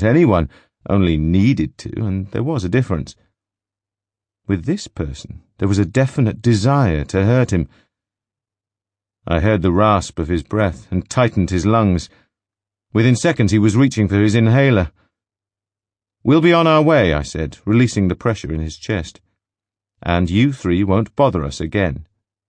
Anyone only needed to, and there was a difference. With this person, there was a definite desire to hurt him. I heard the rasp of his breath and tightened his lungs. Within seconds he was reaching for his inhaler. "We'll be on our way," I said, releasing the pressure in his chest. "And you three won't bother us again."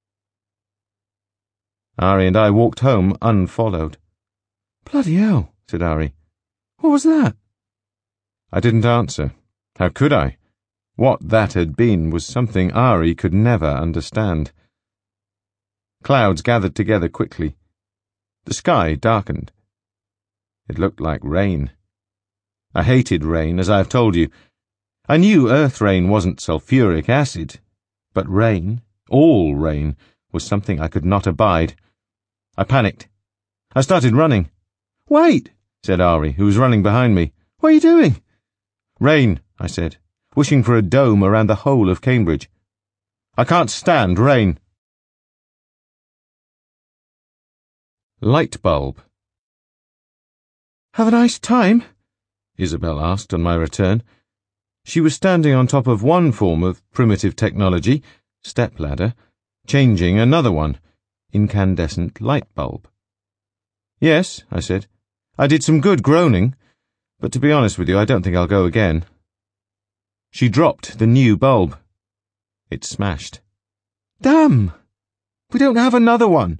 Ari and I walked home unfollowed. "Bloody hell," said Ari. "What was that?" I didn't answer. How could I? What that had been was something Ari could never understand. Clouds gathered together quickly. The sky darkened. It looked like rain. I hated rain, as I have told you. I knew earth rain wasn't sulfuric acid, but rain, all rain, was something I could not abide. I panicked. I started running. "Wait," said Ari, who was running behind me. "What are you doing?" "Rain," I said, wishing for a dome around the whole of Cambridge. "I can't stand rain." Light bulb. "Have a nice time?" Isabel asked on my return. She was standing on top of one form of primitive technology, stepladder, changing another one, incandescent light bulb. "Yes," I said. "I did some good groaning, but to be honest with you, I don't think I'll go again." She dropped the new bulb. It smashed. "Damn! We don't have another one."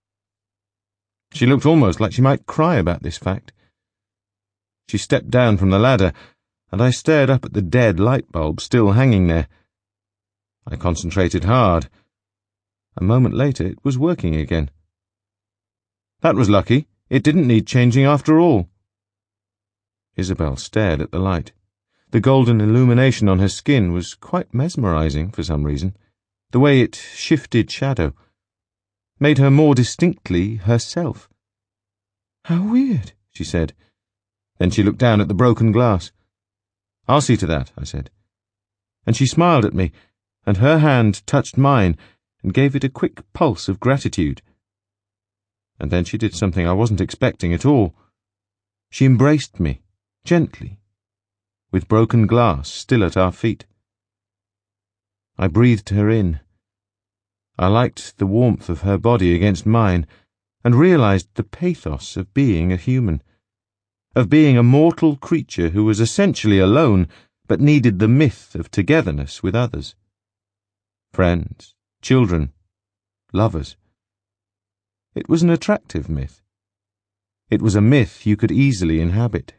She looked almost like she might cry about this fact. She stepped down from the ladder, and I stared up at the dead light bulb still hanging there. I concentrated hard. A moment later, it was working again. That was lucky. It didn't need changing after all. Isabel stared at the light. The golden illumination on her skin was quite mesmerizing for some reason. The way it shifted shadow made her more distinctly herself. "How weird," she said. Then she looked down at the broken glass. "I'll see to that," I said. And she smiled at me, and her hand touched mine and gave it a quick pulse of gratitude. And then she did something I wasn't expecting at all. She embraced me, gently, with broken glass still at our feet. I breathed her in. I liked the warmth of her body against mine, and realized the pathos of being a human, of being a mortal creature who was essentially alone but needed the myth of togetherness with others. Friends, children, lovers. It was an attractive myth. It was a myth you could easily inhabit.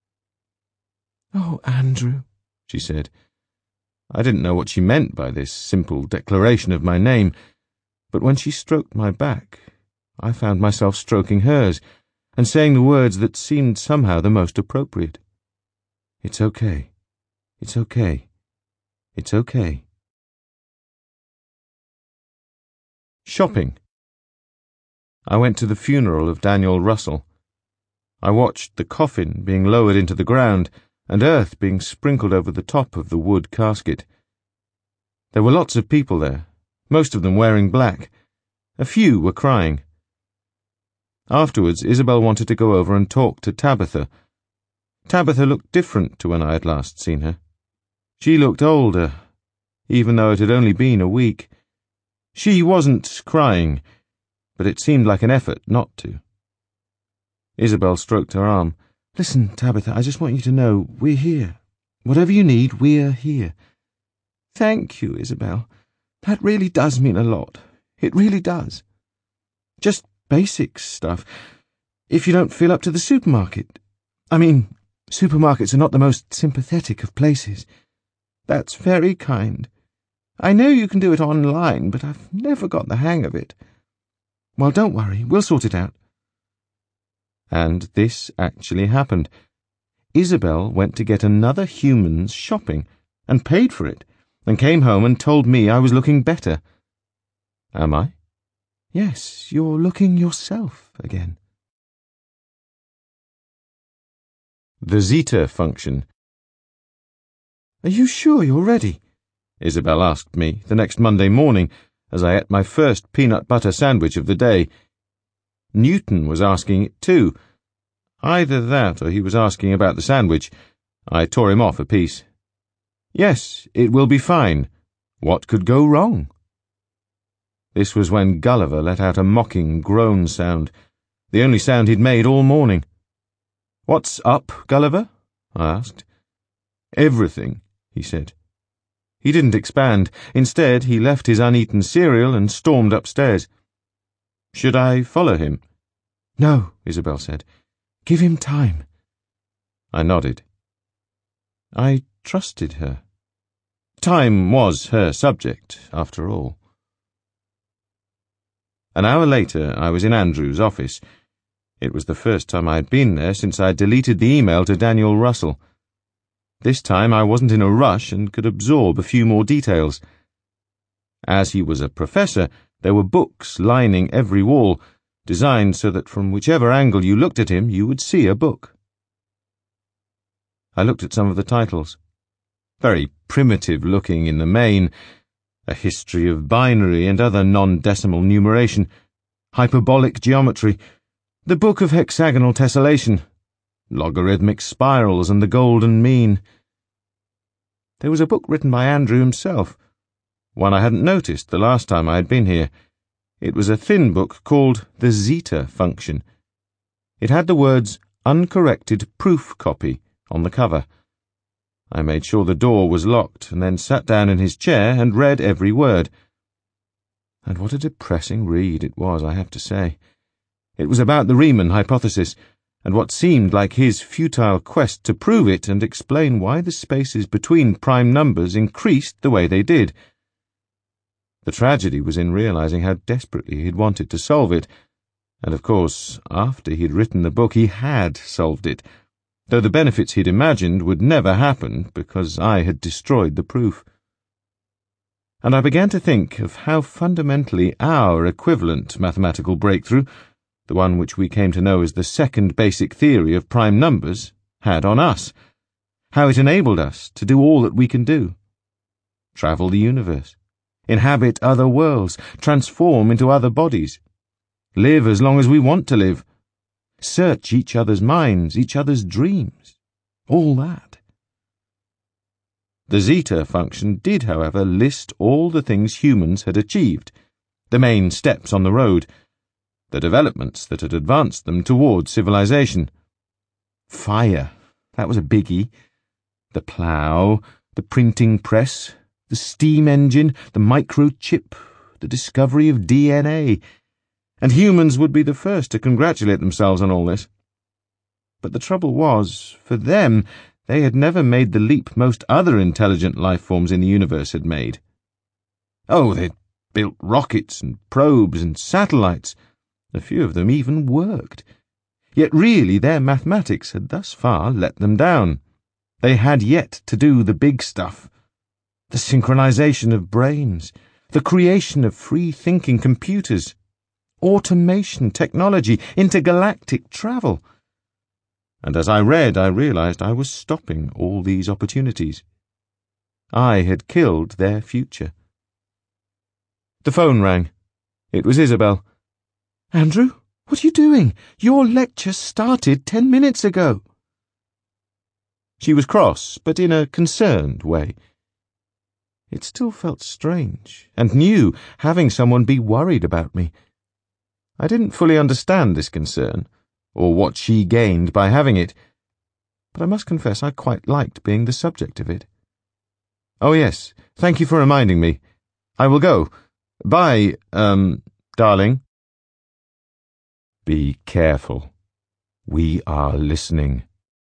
"Oh, Andrew," she said. I didn't know what she meant by this simple declaration of my name, but when she stroked my back, I found myself stroking hers and saying the words that seemed somehow the most appropriate. "It's okay. It's okay. It's okay." Shopping. I went to the funeral of Daniel Russell. I watched the coffin being lowered into the ground and earth being sprinkled over the top of the wood casket. There were lots of people there, most of them wearing black. A few were crying. Afterwards, Isabel wanted to go over and talk to Tabitha. Tabitha looked different to when I had last seen her. She looked older, even though it had only been a week. She wasn't crying, but it seemed like an effort not to. Isabel stroked her arm. "Listen, Tabitha, I just want you to know we're here. Whatever you need, we're here." "Thank you, Isabel. That really does mean a lot. It really does. Just basic stuff. If you don't feel up to the supermarket. I mean, supermarkets are not the most sympathetic of places." "That's very kind. I know you can do it online, but I've never got the hang of it." "Well, don't worry. We'll sort it out." And this actually happened. Isabel went to get another human's shopping, and paid for it, and came home and told me I was looking better. Am I? Yes, you're looking yourself again. The zeta function. "Are you sure you're ready?" Isabel asked me the next Monday morning as I ate my first peanut butter sandwich of the day. Newton was asking it too. Either that or he was asking about the sandwich. I tore him off a piece. Yes, it will be fine. What could go wrong? This was when Gulliver let out a mocking groan sound, the only sound he'd made all morning. What's up, Gulliver? I asked. Everything, he said. He didn't expand. Instead, he left his uneaten cereal and stormed upstairs. Should I follow him? No, Isabel said. Give him time. I nodded. I trusted her. Time was her subject, after all. An hour later, I was in Andrew's office. It was the first time I had been there since I had deleted the email to Daniel Russell. This time I wasn't in a rush and could absorb a few more details. As he was a professor, there were books lining every wall, designed so that from whichever angle you looked at him, you would see a book. I looked at some of the titles. Very primitive-looking in the main, a history of binary and other non-decimal numeration, hyperbolic geometry, the Book of Hexagonal Tessellation, logarithmic spirals and the golden mean. There was a book written by Andrew himself, one I hadn't noticed the last time I had been here. It was a thin book called The Zeta Function. It had the words Uncorrected Proof Copy on the cover. I made sure the door was locked and then sat down in his chair and read every word. And what a depressing read it was, I have to say. It was about the Riemann hypothesis, and what seemed like his futile quest to prove it and explain why the spaces between prime numbers increased the way they did. The tragedy was in realizing how desperately he'd wanted to solve it, and of course, after he'd written the book, he had solved it, though the benefits he'd imagined would never happen because I had destroyed the proof. And I began to think of how fundamentally our equivalent mathematical breakthrough, the one which we came to know as the second basic theory of prime numbers, had on us, how it enabled us to do all that we can do. Travel the universe, inhabit other worlds, transform into other bodies, live as long as we want to live, search each other's minds, each other's dreams, all that. The zeta function did, however, list all the things humans had achieved, the main steps on the road, the developments that had advanced them towards civilization. Fire, that was a biggie. The plough, the printing press, the steam engine, the microchip, the discovery of DNA, and humans would be the first to congratulate themselves on all this. But the trouble was, for them, they had never made the leap most other intelligent life forms in the universe had made. Oh, they'd built rockets and probes and satellites. A few of them even worked. Yet really their mathematics had thus far let them down. They had yet to do the big stuff. The synchronization of brains, the creation of free-thinking computers, automation technology, intergalactic travel. And as I read, I realized I was stopping all these opportunities. I had killed their future. The phone rang. It was Isabel. Andrew, what are you doing? Your lecture started 10 minutes ago. She was cross, but in a concerned way. It still felt strange and new, having someone be worried about me. I didn't fully understand this concern, or what she gained by having it, but I must confess I quite liked being the subject of it. Oh yes, thank you for reminding me. I will go. Bye, darling. Be careful. We are listening.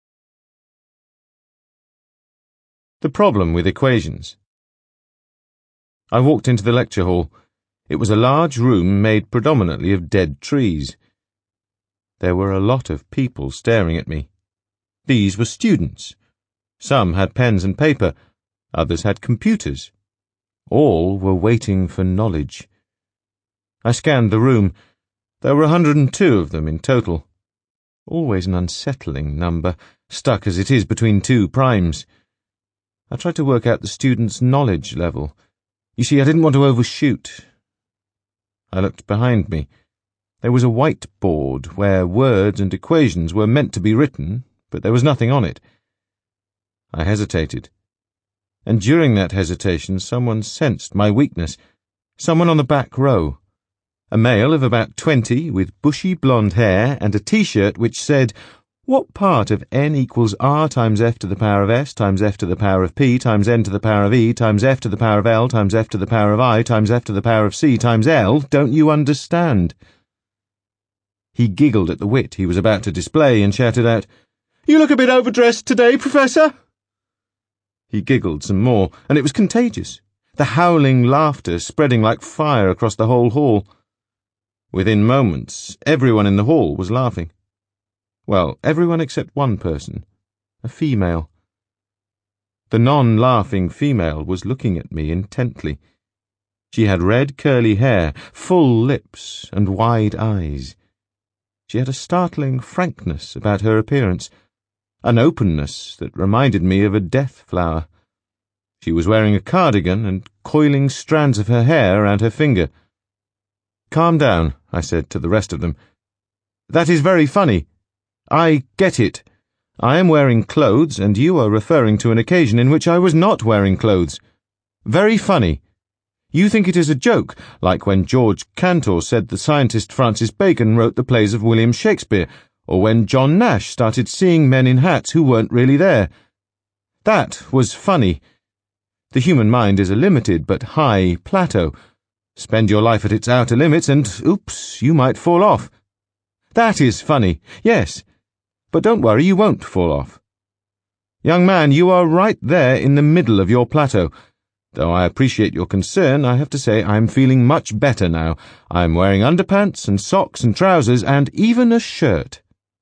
The problem with equations. I walked into the lecture hall. It was a large room made predominantly of dead trees. There were a lot of people staring at me. These were students. Some had pens and paper, others had computers. All were waiting for knowledge. I scanned the room. There were 102 of them in total. Always an unsettling number, stuck as it is between two primes. I tried to work out the students' knowledge level. You see, I didn't want to overshoot. I looked behind me. There was a whiteboard where words and equations were meant to be written, but there was nothing on it. I hesitated. And during that hesitation, someone sensed my weakness. Someone on the back row. A male of about 20 with bushy blonde hair and a T-shirt which said, "What part of n equals r times f to the power of s times f to the power of p times n to the power of e times f to the power of l times f to the power of I times f to the power of c times l don't you understand?" He giggled at the wit he was about to display and shouted out, "You look a bit overdressed today, Professor." He giggled some more, and it was contagious, the howling laughter spreading like fire across the whole hall. Within moments, everyone in the hall was laughing. Well, everyone except one person, a female. The non-laughing female was looking at me intently. She had red curly hair, full lips, and wide eyes. She had a startling frankness about her appearance, an openness that reminded me of a death flower. She was wearing a cardigan and coiling strands of her hair around her finger. "Calm down," I said to the rest of them. "That is very funny. I get it. I am wearing clothes, and you are referring to an occasion in which I was not wearing clothes. Very funny. You think it is a joke, like when George Cantor said the scientist Francis Bacon wrote the plays of William Shakespeare, or when John Nash started seeing men in hats who weren't really there. That was funny. The human mind is a limited but high plateau. Spend your life at its outer limits and, oops, you might fall off. That is funny, yes, but don't worry, you won't fall off. Young man, you are right there in the middle of your plateau. Though I appreciate your concern, I have to say I am feeling much better now. I am wearing underpants and socks and trousers and even a shirt."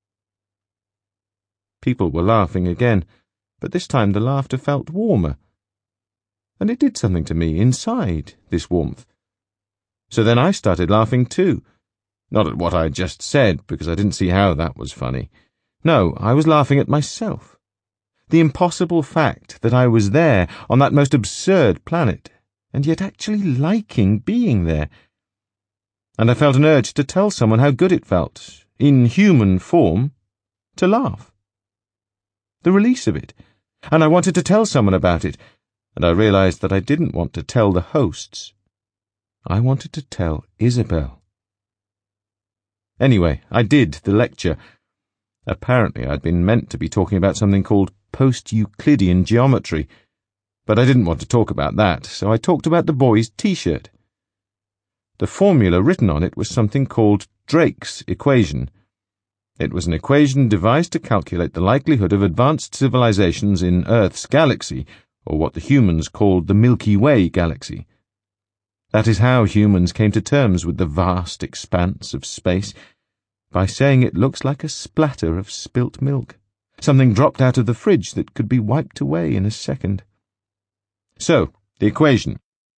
People were laughing again, but this time the laughter felt warmer. And it did something to me inside, this warmth. So then I started laughing too. Not at what I had just said, because I didn't see how that was funny. No, I was laughing at myself. The impossible fact that I was there on that most absurd planet, and yet actually liking being there. And I felt an urge to tell someone how good it felt, in human form, to laugh. The release of it. And I wanted to tell someone about it, and I realized that I didn't want to tell the hosts. I wanted to tell Isabel. Anyway, I did the lecture. Apparently I'd been meant to be talking about something called post-Euclidean geometry, but I didn't want to talk about that, so I talked about the boy's T-shirt. The formula written on it was something called Drake's equation. It was an equation devised to calculate the likelihood of advanced civilizations in Earth's galaxy, or what the humans called the Milky Way galaxy. That is how humans came to terms with the vast expanse of space, by saying it looks like a splatter of spilt milk, something dropped out of the fridge that could be wiped away in a second. So, the equation.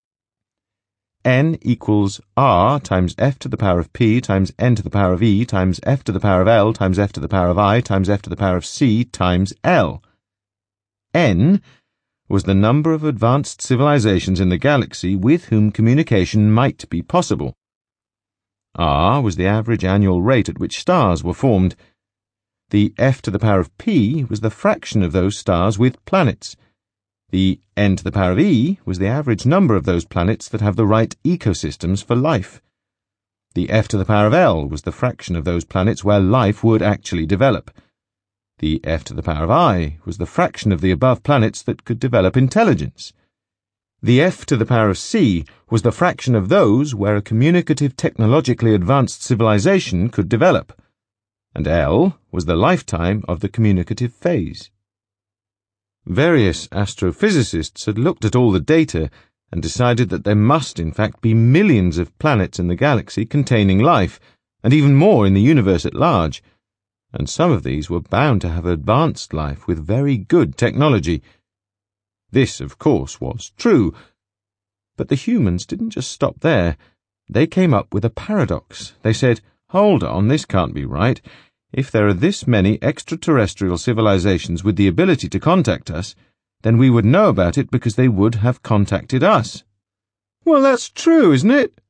N equals R times f to the power of p times n to the power of e times f to the power of l times f to the power of I times f to the power of c times l. N was the number of advanced civilizations in the galaxy with whom communication might be possible. R was the average annual rate at which stars were formed. The f to the power of p was the fraction of those stars with planets. The n to the power of e was the average number of those planets that have the right ecosystems for life. The f to the power of l was the fraction of those planets where life would actually develop. The f to the power of I was the fraction of the above planets that could develop intelligence. The f to the power of c was the fraction of those where a communicative technologically advanced civilization could develop. And L was the lifetime of the communicative phase. Various astrophysicists had looked at all the data and decided that there must in fact be millions of planets in the galaxy containing life, and even more in the universe at large. And some of these were bound to have advanced life with very good technology. This, of course, was true. But the humans didn't just stop there. They came up with a paradox. They said, "Hold on, this can't be right. If there are this many extraterrestrial civilizations with the ability to contact us, then we would know about it because they would have contacted us." "Well, that's true, isn't it?"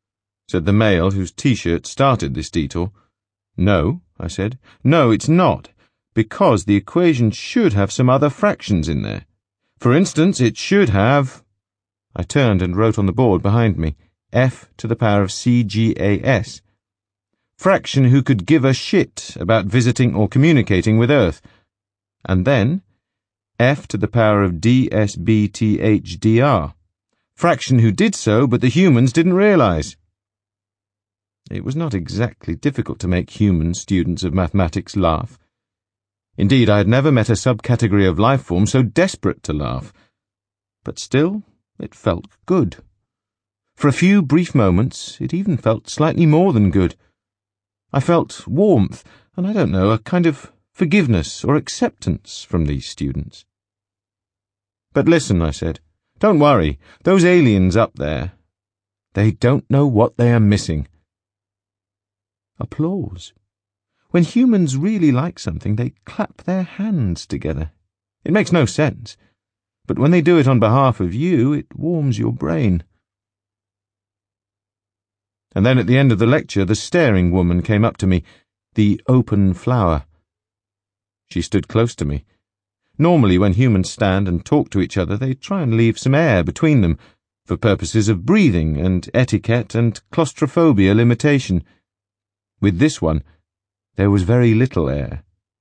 said the male whose T-shirt started this detour. No, I said. No, it's not, because the equation should have some other fractions in there. For instance, it should have... I turned and wrote on the board behind me, f to the power of CGAS. Fraction who could give a shit about visiting or communicating with Earth. And then, f to the power of DSBTHDR. Fraction who did so, but the humans didn't realize. It was not exactly difficult to make human students of mathematics laugh. Indeed, I had never met a subcategory of life form so desperate to laugh. But still, it felt good. For a few brief moments, it even felt slightly more than good. I felt warmth, and I don't know, a kind of forgiveness or acceptance from these students. But listen, I said, don't worry, those aliens up there, they don't know what they are missing. Applause. When humans really like something, they clap their hands together. It makes no sense, but when they do it on behalf of you, it warms your brain. And then at the end of the lecture, the staring woman came up to me, the open flower. She stood close to me. Normally, when humans stand and talk to each other, they try and leave some air between them, for purposes of breathing and etiquette and claustrophobia limitation. With this one, there was very little air.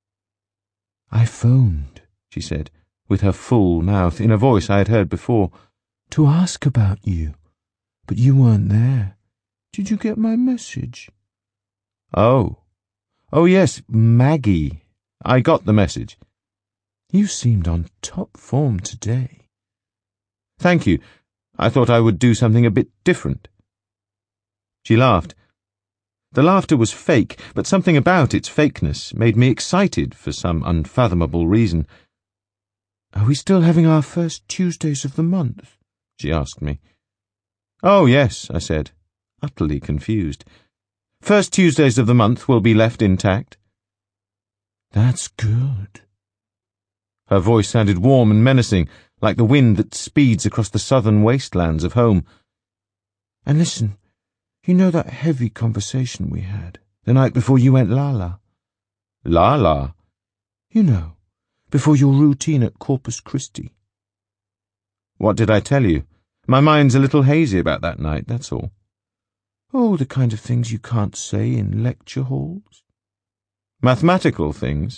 I phoned, she said, with her full mouth, in a voice I had heard before, to ask about you, but you weren't there. Did you get my message? Oh, yes, Maggie. I got the message. You seemed on top form today. Thank you. I thought I would do something a bit different. She laughed. The laughter was fake, but something about its fakeness made me excited for some unfathomable reason. Are we still having our first Tuesdays of the month? She asked me. Oh, yes, I said, utterly confused. First Tuesdays of the month will be left intact. That's good. Her voice sounded warm and menacing, like the wind that speeds across the southern wastelands of home. And listen, you know that heavy conversation we had, the night before you went la-la? La-la? You know, before your routine at Corpus Christi. What did I tell you? My mind's a little hazy about that night, that's all. Oh, the kind of things you can't say in lecture halls. Mathematical things?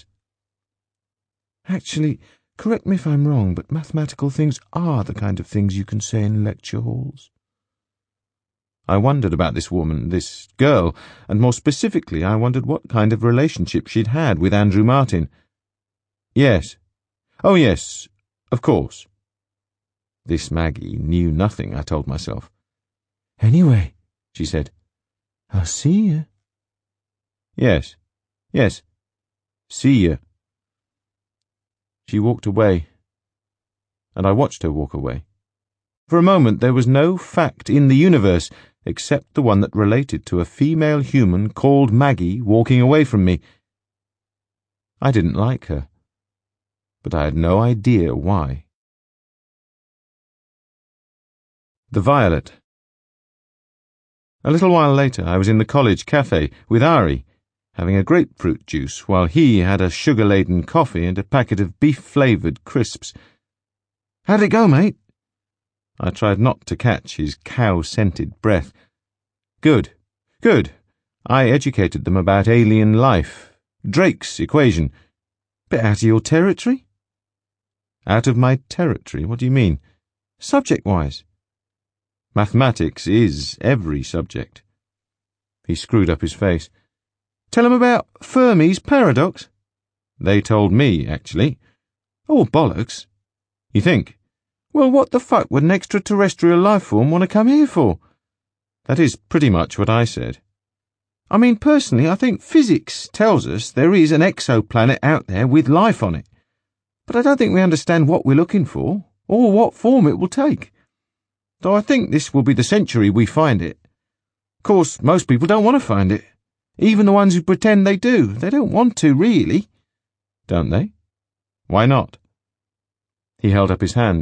Actually, correct me if I'm wrong, but mathematical things are the kind of things you can say in lecture halls. I wondered about this woman, this girl, and more specifically I wondered what kind of relationship she'd had with Andrew Martin. Yes. Oh, yes, of course. This Maggie knew nothing, I told myself. Anyway, she said, I'll see you. Yes. See you. She walked away, and I watched her walk away. For a moment there was no fact in the universe except the one that related to a female human called Maggie walking away from me. I didn't like her, but I had no idea why. The Violet. A little while later I was in the college cafe with Ari, having a grapefruit juice while he had a sugar-laden coffee and a packet of beef-flavoured crisps. How'd it go, mate? I tried not to catch his cow-scented breath. Good. I educated them about alien life. Drake's equation. Bit out of your territory? Out of my territory? What do you mean? Subject-wise. Mathematics is every subject. He screwed up his face. Tell them about Fermi's paradox? They told me, actually. Oh, bollocks. You think? Well, what the fuck would an extraterrestrial life form want to come here for? That is pretty much what I said. I mean, personally, I think physics tells us there is an exoplanet out there with life on it. But I don't think we understand what we're looking for, or what form it will take. Though I think this will be the century we find it. Of course, most people don't want to find it. Even the ones who pretend they do. They don't want to, really. Don't they? Why not? He held up his hand.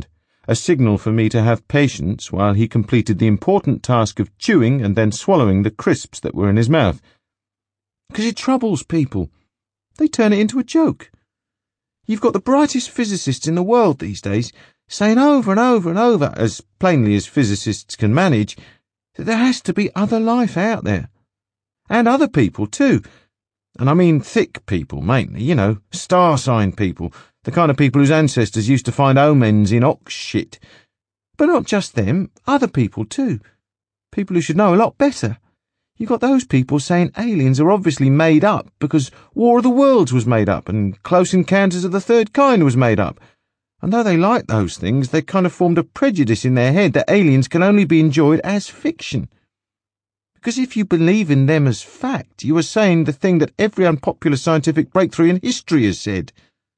a signal for me to have patience while he completed the important task of chewing and then swallowing the crisps that were in his mouth. Because it troubles people. They turn it into a joke. You've got the brightest physicists in the world these days saying over and over and over, as plainly as physicists can manage, that there has to be other life out there. And other people too. And I mean thick people mainly, star sign people, the kind of people whose ancestors used to find omens in ox shit. But not just them, other people too. People who should know a lot better. You've got those people saying aliens are obviously made up because War of the Worlds was made up and Close Encounters of the Third Kind was made up. And though they like those things, they kind of formed a prejudice in their head that aliens can only be enjoyed as fiction. Because if you believe in them as fact, you are saying the thing that every unpopular scientific breakthrough in history has said.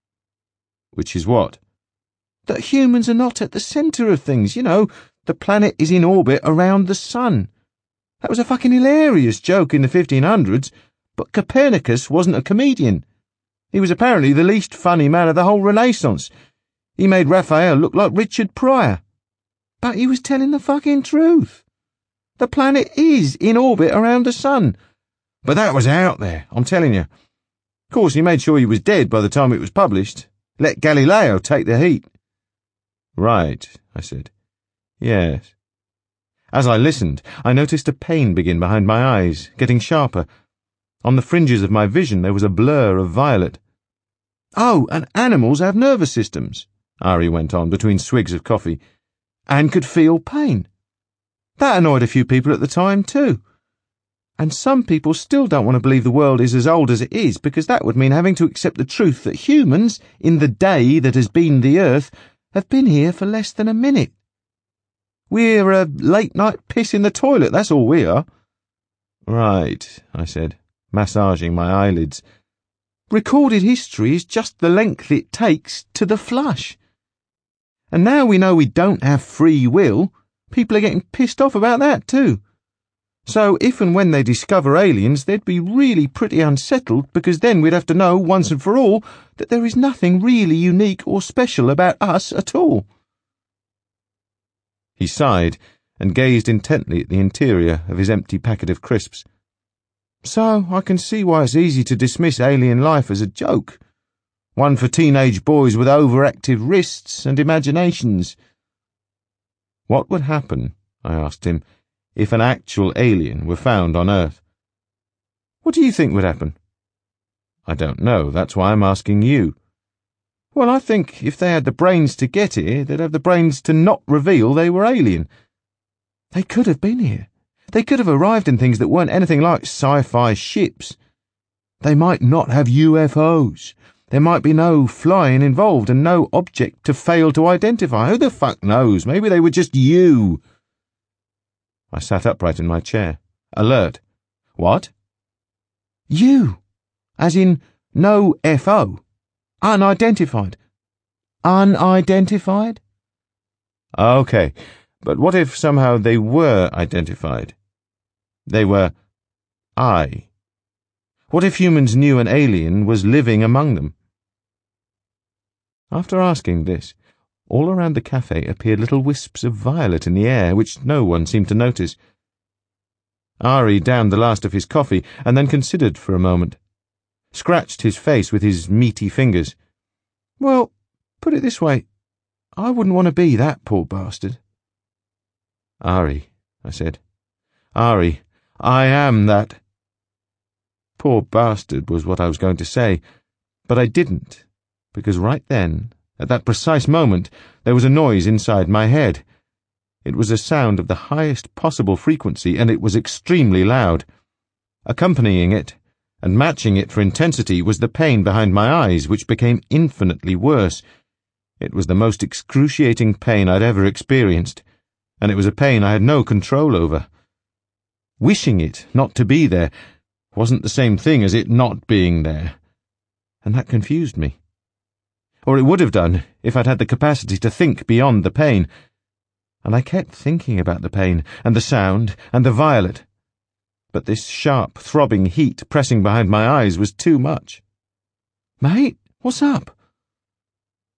Which is what? That humans are not at the centre of things, the planet is in orbit around the sun. That was a fucking hilarious joke in the 1500s, but Copernicus wasn't a comedian. He was apparently the least funny man of the whole Renaissance. He made Raphael look like Richard Pryor. But he was telling the fucking truth. The planet is in orbit around the sun. But that was out there, I'm telling you. Of course, he made sure he was dead by the time it was published. Let Galileo take the heat. Right, I said. Yes. As I listened, I noticed a pain begin behind my eyes, getting sharper. On the fringes of my vision there was a blur of violet. Oh, and animals have nervous systems, Ari went on between swigs of coffee, and could feel pain. That annoyed a few people at the time too. And some people still don't want to believe the world is as old as it is, because that would mean having to accept the truth that humans, in the day that has been the Earth, have been here for less than a minute. We're a late-night piss in the toilet, that's all we are. Right, I said, massaging my eyelids. Recorded history is just the length it takes to the flush. And now we know we don't have free will, people are getting pissed off about that too. So if and when they discover aliens, they'd be really pretty unsettled, because then we'd have to know once and for all that there is nothing really unique or special about us at all. He sighed and gazed intently at the interior of his empty packet of crisps. So I can see why it's easy to dismiss alien life as a joke. One for teenage boys with overactive wrists and imaginations. What would happen, I asked him, if an actual alien were found on Earth? What do you think would happen? I don't know, that's why I'm asking you. Well, I think if they had the brains to get here, they'd have the brains to not reveal they were alien. They could have been here. They could have arrived in things that weren't anything like sci-fi ships. They might not have UFOs. There might be no flying involved and no object to fail to identify. Who the fuck knows? Maybe they were just you. I sat upright in my chair, alert. What? You. As in no FO. Unidentified. Unidentified? Okay, but what if somehow they were identified? They were I. What if humans knew an alien was living among them? After asking this, all around the cafe appeared little wisps of violet in the air, which no one seemed to notice. Ari downed the last of his coffee and then considered for a moment. Scratched his face with his meaty fingers. Well, put it this way. I wouldn't want to be that poor bastard. Ari, I said. Ari, I am that. Poor bastard was what I was going to say, but I didn't, because right then, at that precise moment, there was a noise inside my head. It was a sound of the highest possible frequency, and it was extremely loud. Accompanying it, and matching it for intensity, was the pain behind my eyes, which became infinitely worse. It was the most excruciating pain I'd ever experienced, and it was a pain I had no control over. Wishing it not to be there wasn't the same thing as it not being there, and that confused me. Or it would have done if I'd had the capacity to think beyond the pain, and I kept thinking about the pain, and the sound, and the violet. But this sharp, throbbing heat pressing behind my eyes was too much. Mate, what's up?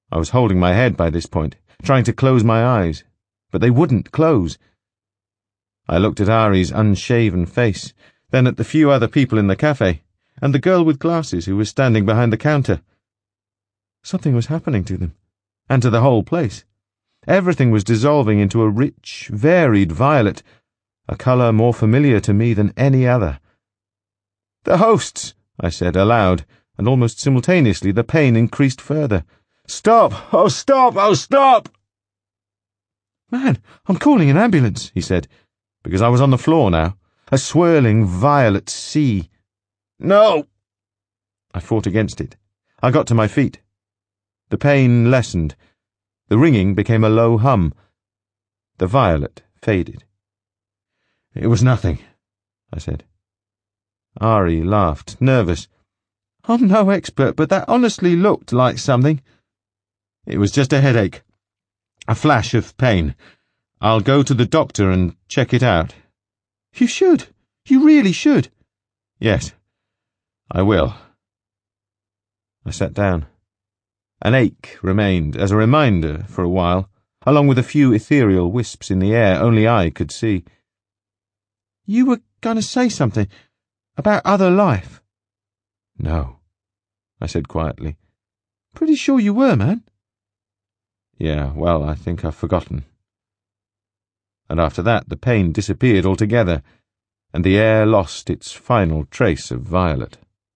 I was holding my head by this point, trying to close my eyes, but they wouldn't close. I looked at Ari's unshaven face, then at the few other people in the cafe, and the girl with glasses who was standing behind the counter. Something was happening to them, and to the whole place. Everything was dissolving into a rich, varied violet, a colour more familiar to me than any other. "The hosts!" I said aloud, and almost simultaneously the pain increased further. "Stop! Oh, stop! Oh, stop!" "Man, I'm calling an ambulance," he said, because I was on the floor now, a swirling violet sea. "No!" I fought against it. I got to my feet. The pain lessened. The ringing became a low hum. The violet faded. "It was nothing," I said. Ari laughed, nervous. "I'm no expert, but that honestly looked like something." "It was just a headache. A flash of pain. I'll go to the doctor and check it out." "You should. You really should." "Yes, I will." I sat down. An ache remained, as a reminder, for a while, along with a few ethereal wisps in the air only I could see. "You were going to say something about other life." "No," I said quietly. "Pretty sure you were, man." "Yeah, well, I think I've forgotten." And after that the pain disappeared altogether, and the air lost its final trace of violet.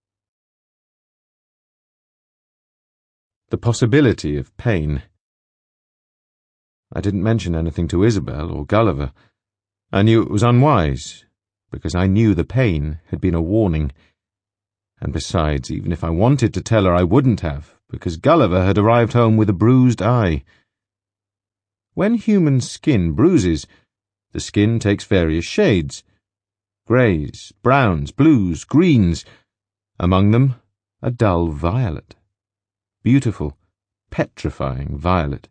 The possibility of pain. I didn't mention anything to Isabel or Gulliver. I knew it was unwise, because I knew the pain had been a warning. And besides, even if I wanted to tell her, I wouldn't have, because Gulliver had arrived home with a bruised eye. When human skin bruises, the skin takes various shades: greys, browns, blues, greens, among them a dull violet. Beautiful, petrifying violet.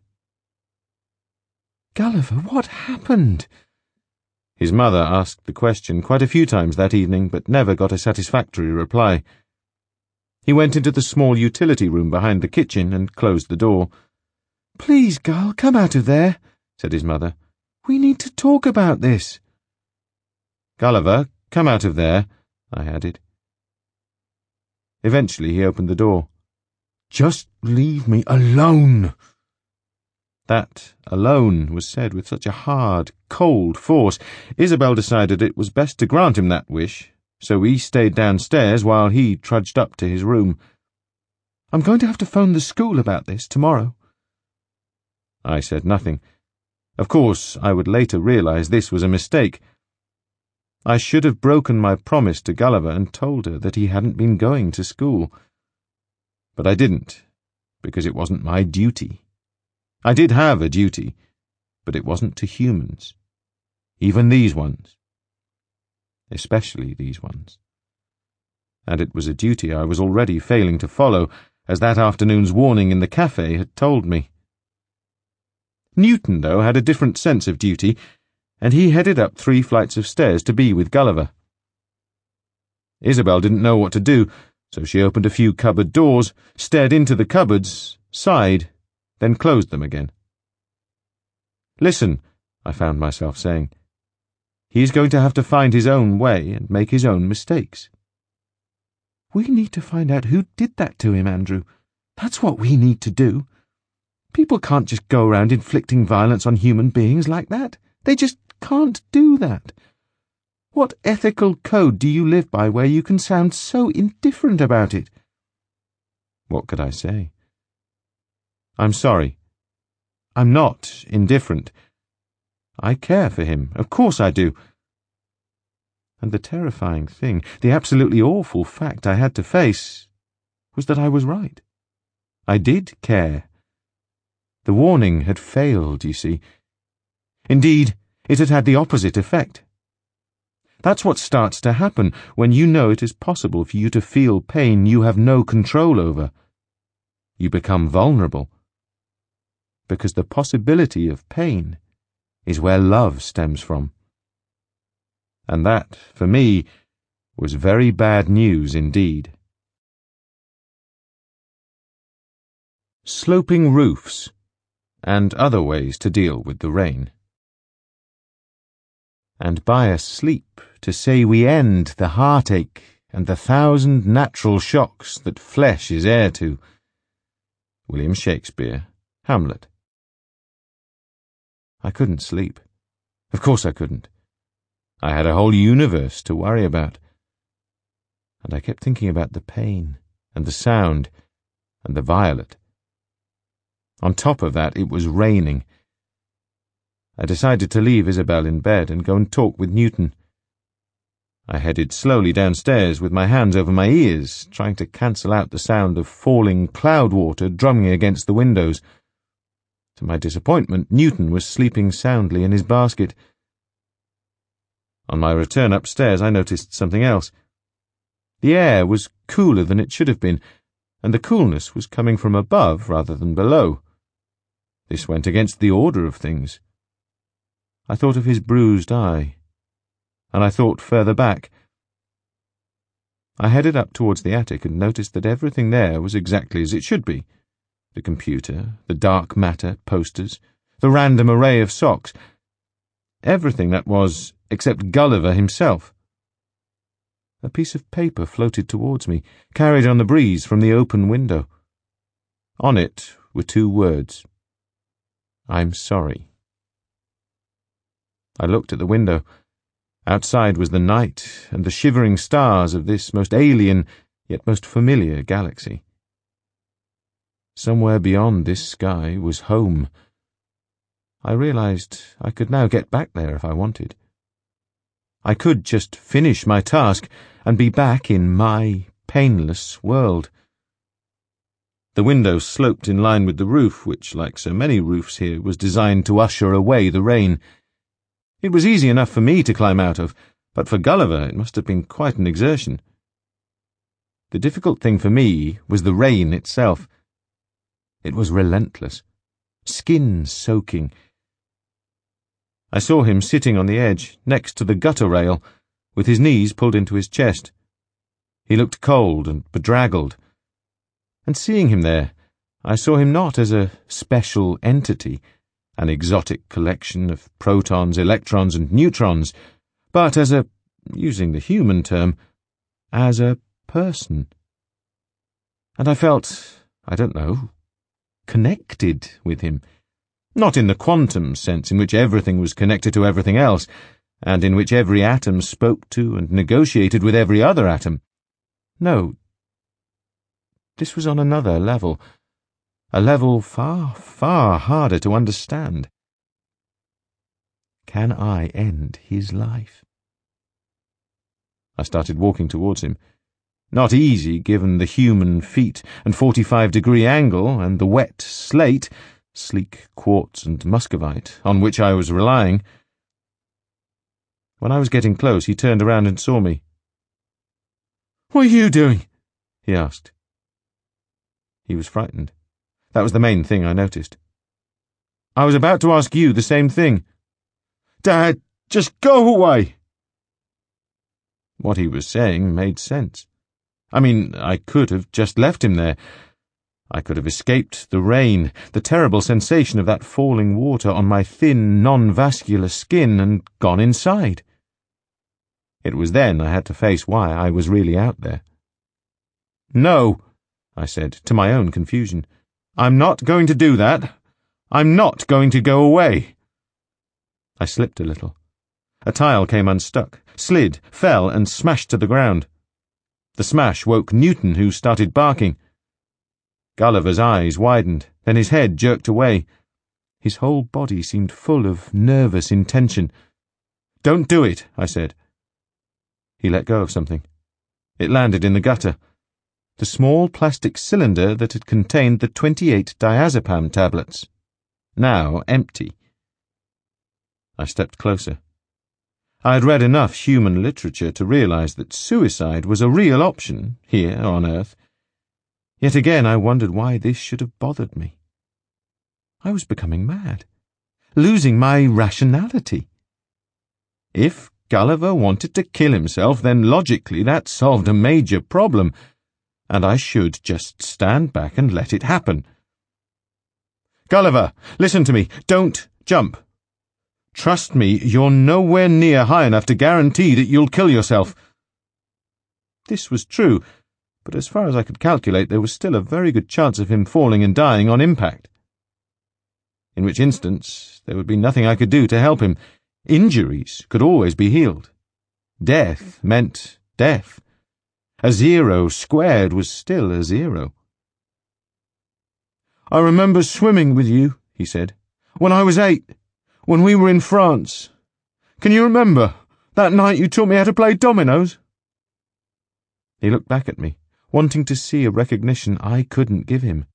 "Gulliver, what happened?" His mother asked the question quite a few times that evening, but never got a satisfactory reply. He went into the small utility room behind the kitchen and closed the door. "Please, Gull, come out of there," said his mother. "We need to talk about this." "Gulliver, come out of there," I added. Eventually he opened the door. "Just leave me alone." That alone was said with such a hard, cold force, Isabel decided it was best to grant him that wish, so he stayed downstairs while he trudged up to his room. "I'm going to have to phone the school about this tomorrow." I said nothing. Of course, I would later realize this was a mistake. I should have broken my promise to Gulliver and told her that he hadn't been going to school. But I didn't, because it wasn't my duty. I did have a duty, but it wasn't to humans. Even these ones. Especially these ones. And it was a duty I was already failing to follow, as that afternoon's warning in the cafe had told me. Newton, though, had a different sense of duty, and he headed up 3 flights of stairs to be with Gulliver. Isabel didn't know what to do, so she opened a few cupboard doors, stared into the cupboards, sighed, then closed them again. "Listen," I found myself saying. "He's going to have to find his own way and make his own mistakes." "We need to find out who did that to him, Andrew. That's what we need to do. People can't just go around inflicting violence on human beings like that. They just can't do that. What ethical code do you live by where you can sound so indifferent about it?" What could I say? "I'm sorry. I'm not indifferent. I care for him. Of course I do." And the terrifying thing, the absolutely awful fact I had to face, was that I was right. I did care. The warning had failed, you see. Indeed, it had had the opposite effect. That's what starts to happen when you know it is possible for you to feel pain you have no control over. You become vulnerable. Because the possibility of pain is where love stems from. And that, for me, was very bad news indeed. Sloping roofs, and other ways to deal with the rain. And by a sleep to say we end the heartache and the 1,000 natural shocks that flesh is heir to. William Shakespeare, Hamlet. I couldn't sleep. Of course I couldn't. I had a whole universe to worry about. And I kept thinking about the pain, and the sound, and the violet. On top of that, it was raining. I decided to leave Isabel in bed and go and talk with Newton. I headed slowly downstairs with my hands over my ears, trying to cancel out the sound of falling cloud water drumming against the windows. To my disappointment, Newton was sleeping soundly in his basket. On my return upstairs, I noticed something else. The air was cooler than it should have been, and the coolness was coming from above rather than below. This went against the order of things. I thought of his bruised eye, and I thought further back. I headed up towards the attic and noticed that everything there was exactly as it should be. The computer, the dark matter posters, the random array of socks. Everything that was, except Gulliver himself. A piece of paper floated towards me, carried on the breeze from the open window. On it were 2 words. I'm sorry. I looked at the window. Outside was the night and the shivering stars of this most alien, yet most familiar galaxy. Somewhere beyond this sky was home. I realized I could now get back there if I wanted. I could just finish my task and be back in my painless world. The window sloped in line with the roof, which, like so many roofs here, was designed to usher away the rain. It was easy enough for me to climb out of, but for Gulliver it must have been quite an exertion. The difficult thing for me was the rain itself. It was relentless, skin-soaking. I saw him sitting on the edge, next to the gutter rail, with his knees pulled into his chest. He looked cold and bedraggled. And seeing him there, I saw him not as a special entity, an exotic collection of protons, electrons, and neutrons, but as a, using the human term, as a person. And I felt, I don't know, connected with him. Not in the quantum sense in which everything was connected to everything else, and in which every atom spoke to and negotiated with every other atom. No. This was on another level, a level far, far harder to understand. Can I end his life? I started walking towards him. Not easy, given the human feet and 45-degree angle and the wet slate, sleek quartz and muscovite, on which I was relying. When I was getting close, he turned around and saw me. "What are you doing?" he asked. He was frightened. That was the main thing I noticed. "I was about to ask you the same thing." "Dad, just go away!" What he was saying made sense. I mean, I could have just left him there. I could have escaped the rain, the terrible sensation of that falling water on my thin, non-vascular skin, and gone inside. It was then I had to face why I was really out there. "No," I said, to my own confusion. "I'm not going to do that. I'm not going to go away." I slipped a little. A tile came unstuck, slid, fell, and smashed to the ground. The smash woke Newton, who started barking. Gulliver's eyes widened, then his head jerked away. His whole body seemed full of nervous intention. "Don't do it," I said. He let go of something. It landed in the gutter. The small plastic cylinder that had contained the 28 diazepam tablets. Now empty. I stepped closer. I had read enough human literature to realize that suicide was a real option here on Earth. Yet again I wondered why this should have bothered me. I was becoming mad, losing my rationality. If Gulliver wanted to kill himself, then logically that solved a major problem, and I should just stand back and let it happen. Gulliver, listen to me. Don't jump. Trust me, you're nowhere near high enough to guarantee that you'll kill yourself. This was true, but as far as I could calculate, there was still a very good chance of him falling and dying on impact. In which instance, there would be nothing I could do to help him. Injuries could always be healed. Death meant death. A 0 squared was still a 0. "I remember swimming with you," he said, "when I was 8, when we were in France. Can you remember that night you taught me how to play dominoes?" He looked back at me, wanting to see a recognition I couldn't give him.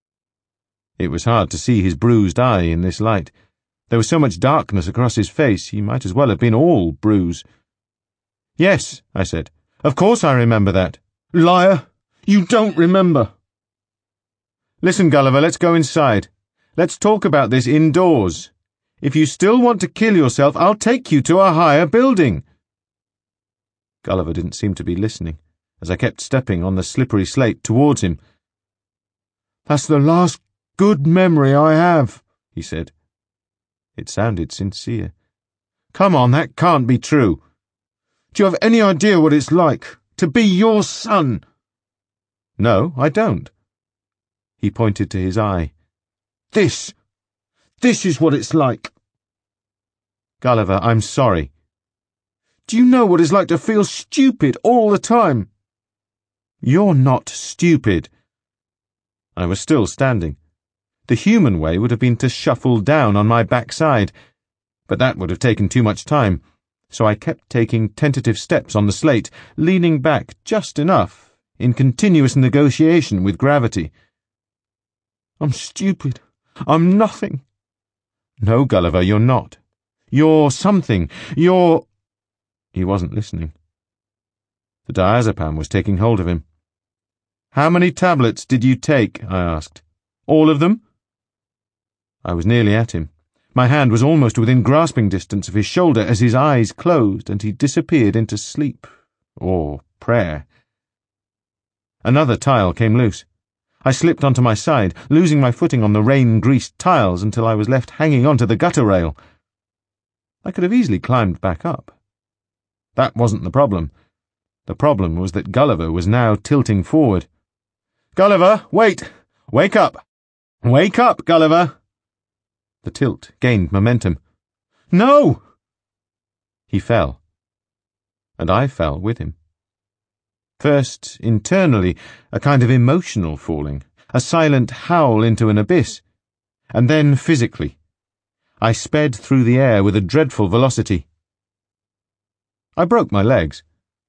It was hard to see his bruised eye in this light. There was so much darkness across his face, he might as well have been all bruise. "Yes," I said. "Of course I remember that." "Liar! You don't remember." "Listen, Gulliver, let's go inside. Let's talk about this indoors. If you still want to kill yourself, I'll take you to a higher building." Gulliver didn't seem to be listening, as I kept stepping on the slippery slate towards him. "That's the last good memory I have," he said. It sounded sincere. "Come on, that can't be true. Do you have any idea what it's like to be your son?" "No, I don't." He pointed to his eye. This is what it's like." "Gulliver, I'm sorry." "Do you know what it's like to feel stupid all the time?" "You're not stupid." I was still standing. The human way would have been to shuffle down on my backside, but that would have taken too much time, so I kept taking tentative steps on the slate, leaning back just enough, in continuous negotiation with gravity. "I'm stupid. I'm nothing." "No, Gulliver, you're not. You're something. You're—" He wasn't listening. The diazepam was taking hold of him. "How many tablets did you take?" I asked. "All of them?" I was nearly at him. My hand was almost within grasping distance of his shoulder as his eyes closed and he disappeared into sleep, or prayer. Another tile came loose. I slipped onto my side, losing my footing on the rain-greased tiles until I was left hanging onto the gutter rail. I could have easily climbed back up. That wasn't the problem. The problem was that Gulliver was now tilting forward. "Gulliver, wait! Wake up! Wake up, Gulliver!" The tilt gained momentum. "No!" He fell. And I fell with him. First, internally, a kind of emotional falling, a silent howl into an abyss, and then physically. I sped through the air with a dreadful velocity. I broke my legs.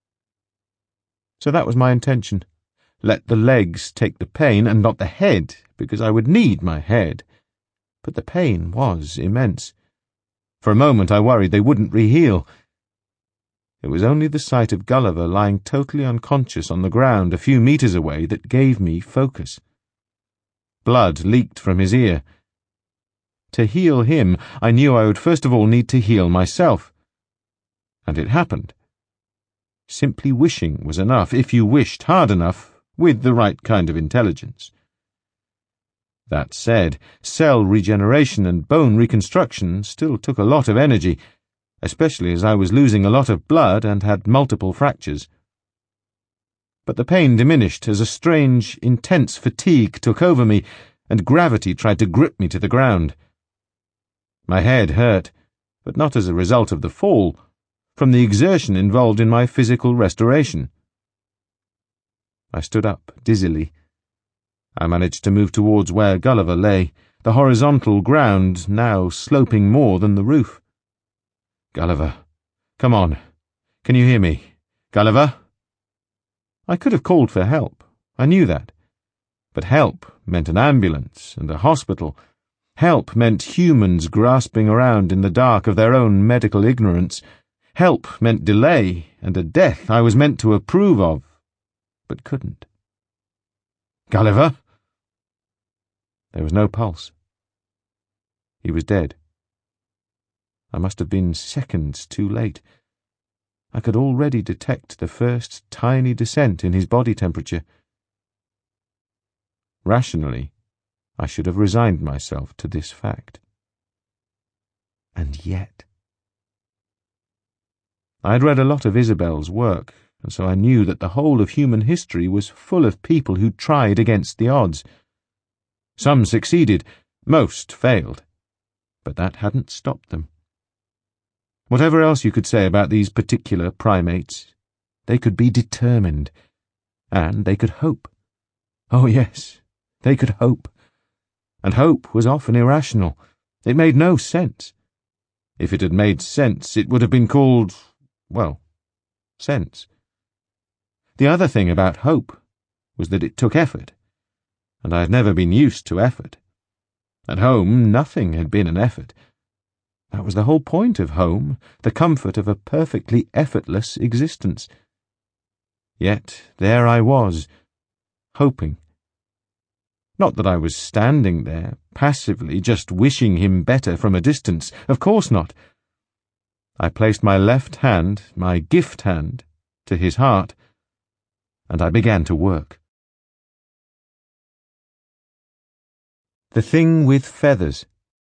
So that was my intention. Let the legs take the pain and not the head, because I would need my head. But the pain was immense. For a moment I worried they wouldn't re-heal. It was only the sight of Gulliver lying totally unconscious on the ground a few meters away that gave me focus. Blood leaked from his ear. To heal him, I knew I would first of all need to heal myself. And it happened. Simply wishing was enough, if you wished hard enough, with the right kind of intelligence. That said, cell regeneration and bone reconstruction still took a lot of energy, especially as I was losing a lot of blood and had multiple fractures. But the pain diminished as a strange, intense fatigue took over me, and gravity tried to grip me to the ground. My head hurt, but not as a result of the fall, from the exertion involved in my physical restoration. I stood up dizzily. I managed to move towards where Gulliver lay, the horizontal ground now sloping more than the roof. "Gulliver, come on. Can you hear me? Gulliver?" I could have called for help. I knew that. But help meant an ambulance and a hospital. Help meant humans grasping around in the dark of their own medical ignorance. Help meant delay and a death I was meant to approve of, but couldn't. "Gulliver?" There was no pulse. He was dead. I must have been seconds too late. I could already detect the first tiny descent in his body temperature. Rationally, I should have resigned myself to this fact. And yet... I had read a lot of Isabel's work, and so I knew that the whole of human history was full of people who tried against the odds. Some succeeded, most failed, but that hadn't stopped them. Whatever else you could say about these particular primates, they could be determined, and they could hope. Oh yes, they could hope. And hope was often irrational. It made no sense. If it had made sense, it would have been called, well, sense. The other thing about hope was that it took effort, and I had never been used to effort. At home, nothing had been an effort. That was the whole point of home, the comfort of a perfectly effortless existence. Yet there I was, hoping. Not that I was standing there, passively, just wishing him better from a distance. Of course not. I placed my left hand, my gift hand, to his heart, and I began to work. The Thing with Feathers.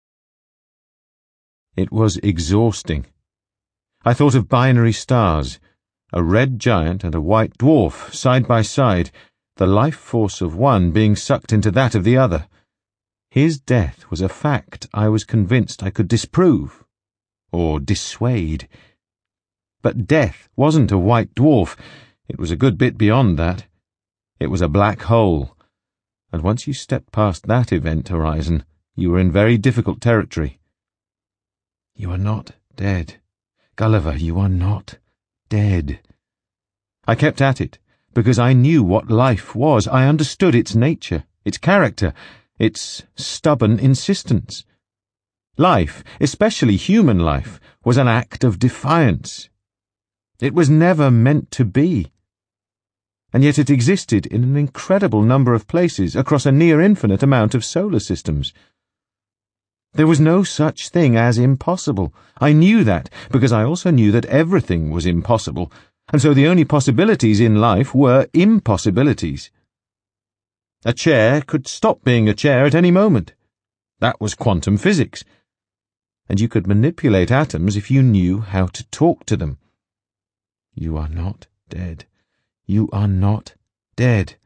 It was exhausting. I thought of binary stars, a red giant and a white dwarf, side by side, the life force of one being sucked into that of the other. His death was a fact I was convinced I could disprove, or dissuade. But death wasn't a white dwarf. It was a good bit beyond that. It was a black hole, and once you stepped past that event horizon, you were in very difficult territory. You are not dead. Gulliver, you are not dead. I kept at it, because I knew what life was. I understood its nature, its character, its stubborn insistence. Life, especially human life, was an act of defiance. It was never meant to be. And yet it existed in an incredible number of places across a near-infinite amount of solar systems. There was no such thing as impossible. I knew that, because I also knew that everything was impossible, and so the only possibilities in life were impossibilities. A chair could stop being a chair at any moment. That was quantum physics. And you could manipulate atoms if you knew how to talk to them. You are not dead. You are not dead.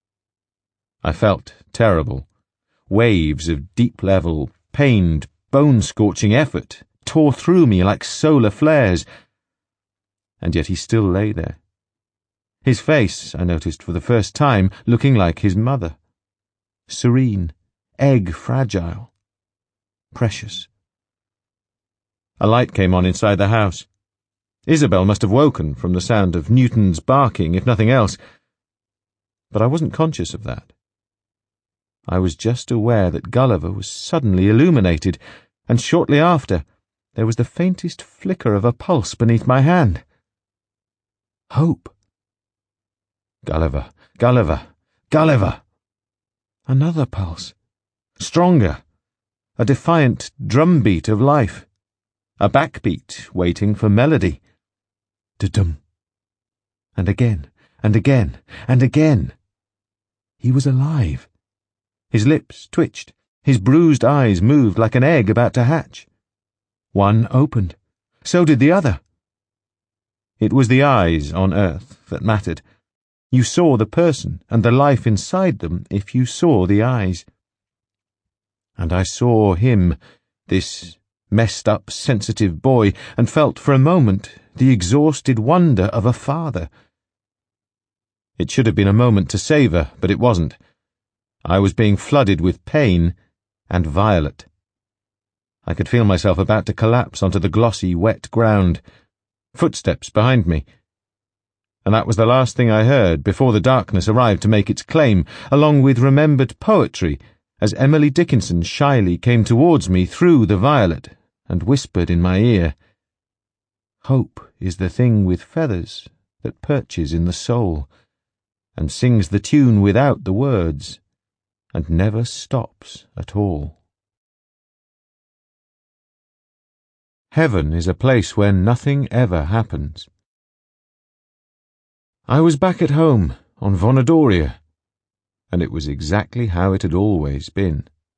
I felt terrible. Waves of deep-level, pained, bone-scorching effort tore through me like solar flares. And yet he still lay there. His face, I noticed for the first time, looking like his mother. Serene, egg-fragile, precious. A light came on inside the house. Isabel must have woken from the sound of Newton's barking, if nothing else. But I wasn't conscious of that. I was just aware that Gulliver was suddenly illuminated, and shortly after, there was the faintest flicker of a pulse beneath my hand. Hope. Gulliver, Gulliver, Gulliver! Another pulse. Stronger. A defiant drumbeat of life. A backbeat waiting for melody. Da-dum. And again, and again, and again. He was alive. His lips twitched. His bruised eyes moved like an egg about to hatch. One opened. So did the other. It was the eyes on Earth that mattered. You saw the person and the life inside them if you saw the eyes. And I saw him, this messed-up, sensitive boy, and felt for a moment the exhausted wonder of a father. It should have been a moment to savour, but it wasn't. I was being flooded with pain and Violet. I could feel myself about to collapse onto the glossy, wet ground. Footsteps behind me. And that was the last thing I heard before the darkness arrived to make its claim, along with remembered poetry, as Emily Dickinson shyly came towards me through the violet and whispered in my ear, "Hope is the thing with feathers that perches in the soul, and sings the tune without the words, and never stops at all." Heaven is a place where nothing ever happens. I was back at home, on Vonadoria, and it was exactly how it had always been.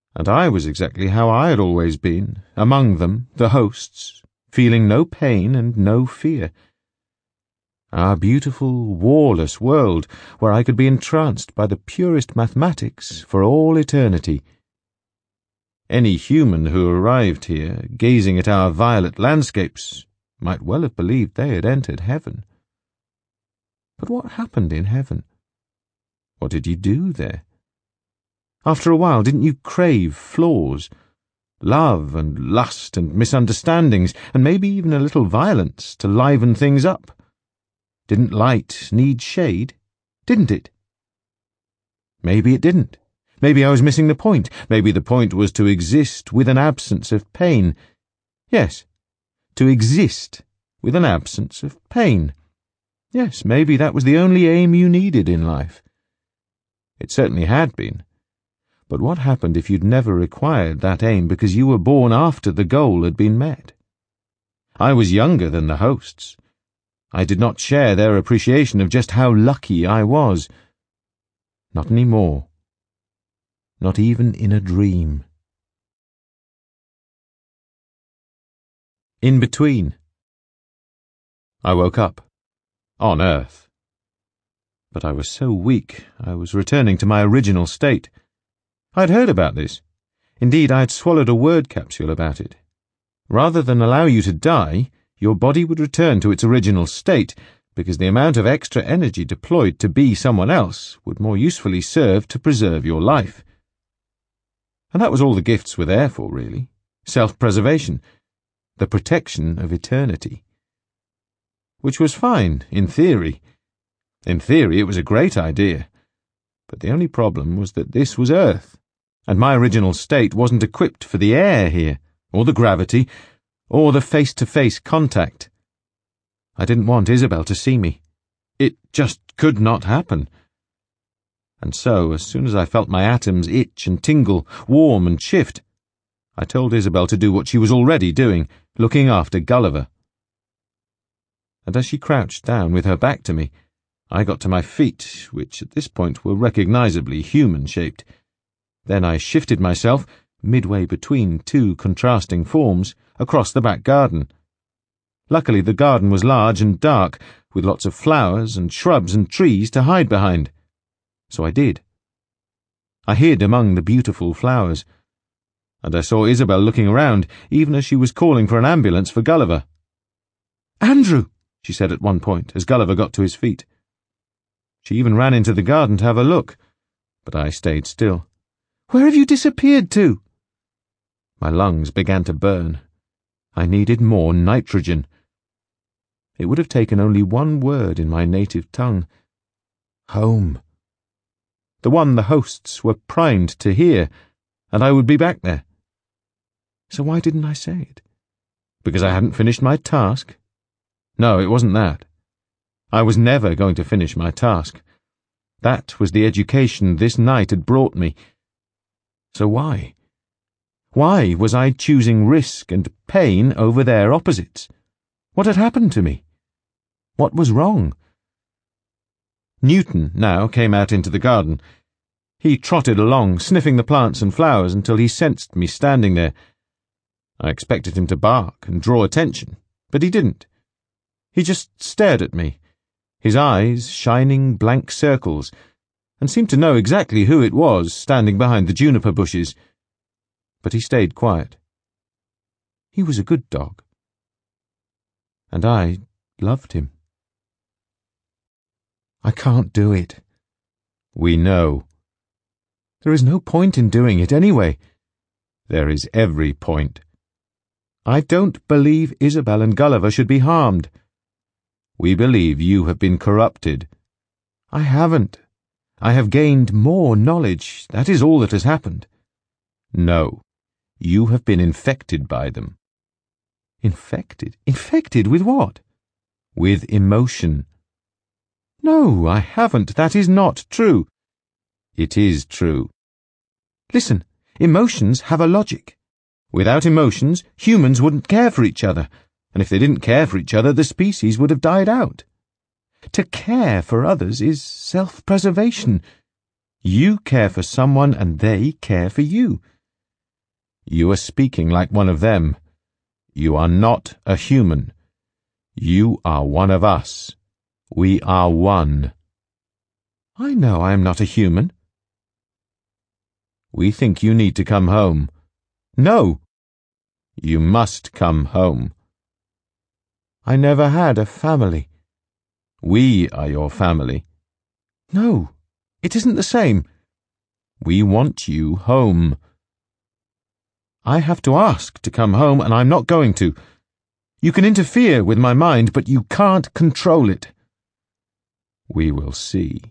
And I was exactly how I had always been, among them, the hosts, feeling no pain and no fear. Our beautiful, warless world, where I could be entranced by the purest mathematics for all eternity. Any human who arrived here, gazing at our violet landscapes, might well have believed they had entered heaven. But what happened in heaven? What did you do there? After a while, didn't you crave flaws, love and lust and misunderstandings, and maybe even a little violence to liven things up? Didn't light need shade? Didn't it? Maybe it didn't. Maybe I was missing the point. Maybe the point was to exist with an absence of pain. Yes, to exist with an absence of pain. Yes, maybe that was the only aim you needed in life. It certainly had been. But what happened if you'd never required that aim because you were born after the goal had been met? I was younger than the hosts. I did not share their appreciation of just how lucky I was. Not any more. Not even in a dream. In between. I woke up. On Earth. But I was so weak, I was returning to my original state. I'd heard about this. Indeed, I had swallowed a word capsule about it. Rather than allow you to die, your body would return to its original state, because the amount of extra energy deployed to be someone else would more usefully serve to preserve your life. And that was all the gifts were there for, really. Self-preservation. The protection of eternity. Which was fine, in theory. In theory, it was a great idea. But the only problem was that this was Earth, and my original state wasn't equipped for the air here, or the gravity, or the face-to-face contact. I didn't want Isabel to see me. It just could not happen. And so, as soon as I felt my atoms itch and tingle, warm and shift, I told Isabel to do what she was already doing, looking after Gulliver. And as she crouched down with her back to me, I got to my feet, which at this point were recognizably human-shaped. Then I shifted myself, midway between two contrasting forms, across the back garden. Luckily the garden was large and dark, with lots of flowers and shrubs and trees to hide behind. So I did. I hid among the beautiful flowers, and I saw Isabel looking around, even as she was calling for an ambulance for Gulliver. "Andrew," she said at one point, as Gulliver got to his feet. She even ran into the garden to have a look, but I stayed still. "Where have you disappeared to?" My lungs began to burn. I needed more nitrogen. It would have taken only one word in my native tongue. Home. The one the hosts were primed to hear, and I would be back there. So why didn't I say it? Because I hadn't finished my task? No, it wasn't that. I was never going to finish my task. That was the education this night had brought me. So why? Why was I choosing risk and pain over their opposites? What had happened to me? What was wrong? Newton now came out into the garden. He trotted along, sniffing the plants and flowers until he sensed me standing there. I expected him to bark and draw attention, but he didn't. He just stared at me, his eyes shining blank circles, and seemed to know exactly who it was standing behind the juniper bushes. But he stayed quiet. He was a good dog. And I loved him. "I can't do it." "We know." "There is no point in doing it anyway." "There is every point." "I don't believe Isabel and Gulliver should be harmed." "We believe you have been corrupted." "I haven't. I have gained more knowledge. That is all that has happened." "No. You have been infected by them." "Infected? Infected with what?" "With emotion." "No, I haven't. That is not true." "It is true." "Listen, emotions have a logic. Without emotions, humans wouldn't care for each other, and if they didn't care for each other, the species would have died out. To care for others is self-preservation. You care for someone and they care for you. You are speaking like one of them. You are not a human. You are one of us. We are one. I know I am not a human. We think you need to come home. No. You must come home. I never had a family. We are your family. No, it isn't the same. We want you home. I have to ask to come home, and I'm not going to. You can interfere with my mind, but you can't control it. We will see.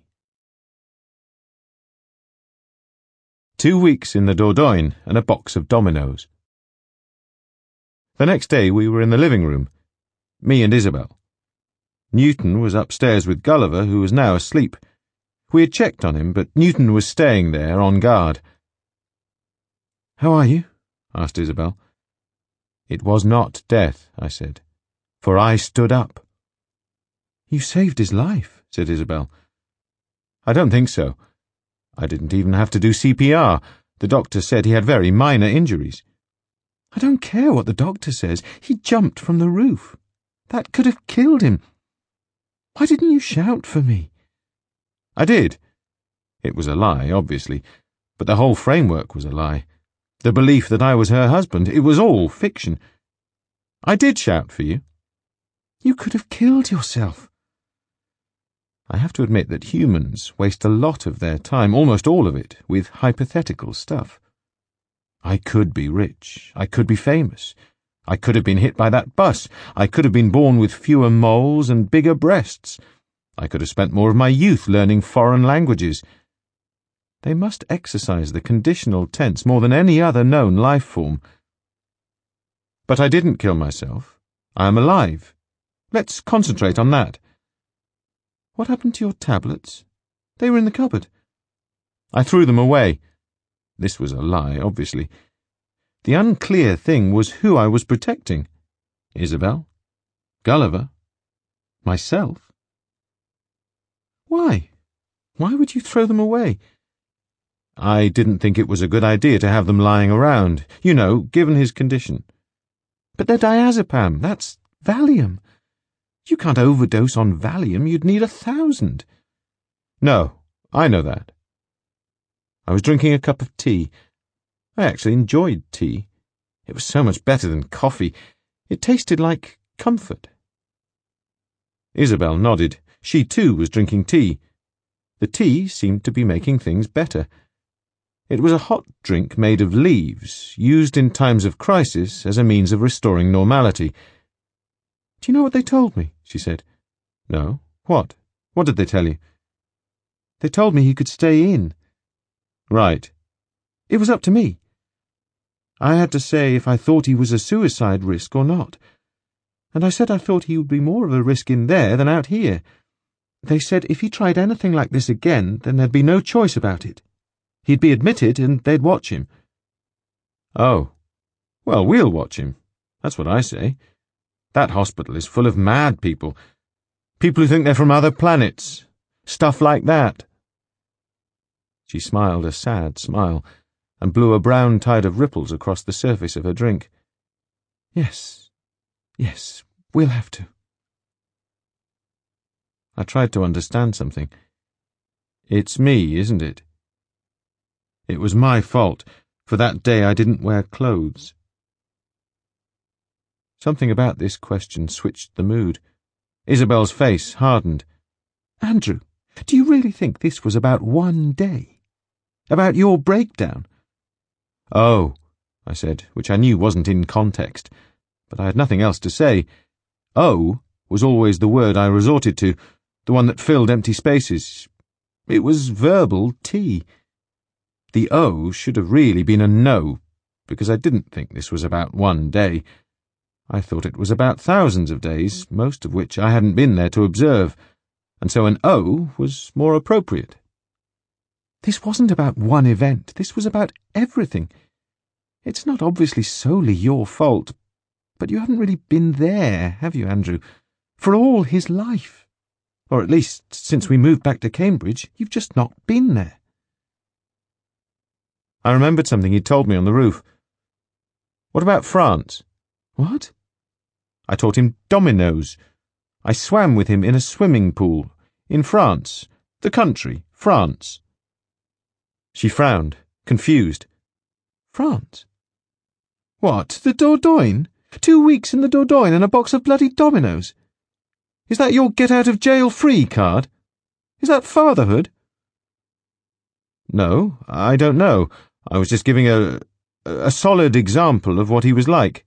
2 weeks in the Dordogne and a box of dominoes. The next day we were in the living room, me and Isabel. Newton was upstairs with Gulliver, who was now asleep. We had checked on him, but Newton was staying there on guard. "How are you?" asked Isabel. It was not death, I said, for I stood up. "You saved his life," said Isabel. I don't think so. I didn't even have to do CPR. The doctor said he had very minor injuries. I don't care what the doctor says. He jumped from the roof. That could have killed him. Why didn't you shout for me? I did. It was a lie, obviously, but the whole framework was a lie. The belief that I was her husband, it was all fiction. I did shout for you. You could have killed yourself. I have to admit that humans waste a lot of their time, almost all of it, with hypothetical stuff. I could be rich. I could be famous. I could have been hit by that bus. I could have been born with fewer moles and bigger breasts. I could have spent more of my youth learning foreign languages. They must exercise the conditional tense more than any other known life form. But I didn't kill myself. I am alive. Let's concentrate on that. What happened to your tablets? They were in the cupboard. I threw them away. This was a lie, obviously. The unclear thing was who I was protecting. Isabel? Gulliver? Myself? Why? Why would you throw them away? I didn't think it was a good idea to have them lying around, given his condition. But they're diazepam. That's Valium. You can't overdose on Valium. You'd need 1,000. No, I know that. I was drinking a cup of tea. I actually enjoyed tea. It was so much better than coffee. It tasted like comfort. Isabel nodded. She too was drinking tea. The tea seemed to be making things better. It was a hot drink made of leaves, used in times of crisis as a means of restoring normality. Do you know what they told me? She said. No. What? What did they tell you? They told me he could stay in. Right. It was up to me. I had to say if I thought he was a suicide risk or not. And I said I thought he would be more of a risk in there than out here. They said if he tried anything like this again, then there'd be no choice about it. He'd be admitted and they'd watch him. Oh. Well, we'll watch him. That's what I say. That hospital is full of mad people. People who think they're from other planets. Stuff like that. She smiled a sad smile and blew a brown tide of ripples across the surface of her drink. Yes, we'll have to. I tried to understand something. It's me, isn't it? It was my fault. For that day I didn't wear clothes. Something about this question switched the mood. Isabel's face hardened. Andrew, do you really think this was about one day? About your breakdown? Oh, I said, which I knew wasn't in context, but I had nothing else to say. Oh was always the word I resorted to, the one that filled empty spaces. It was verbal tea. The O should have really been a no, because I didn't think this was about one day. I thought it was about thousands of days, most of which I hadn't been there to observe, and so an O was more appropriate. This wasn't about one event. This was about everything. It's not obviously solely your fault, but you haven't really been there, have you, Andrew? For all his life. Or at least, since we moved back to Cambridge, you've just not been there. I remembered something he'd told me on the roof. What about France? What? I taught him dominoes. I swam with him in a swimming pool. In France. The country. France. She frowned, confused. France? What, the Dordogne? 2 weeks in the Dordogne and a box of bloody dominoes? Is that your get-out-of-jail-free card? Is that fatherhood? No, I don't know. I was just giving a solid example of what he was like.